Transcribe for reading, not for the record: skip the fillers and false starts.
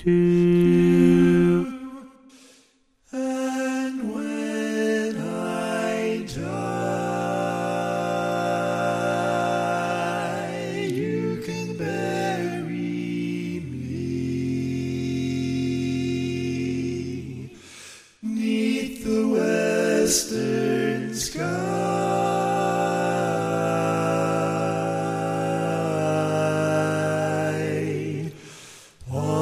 And when I die, you can bury me 'neath the western sky.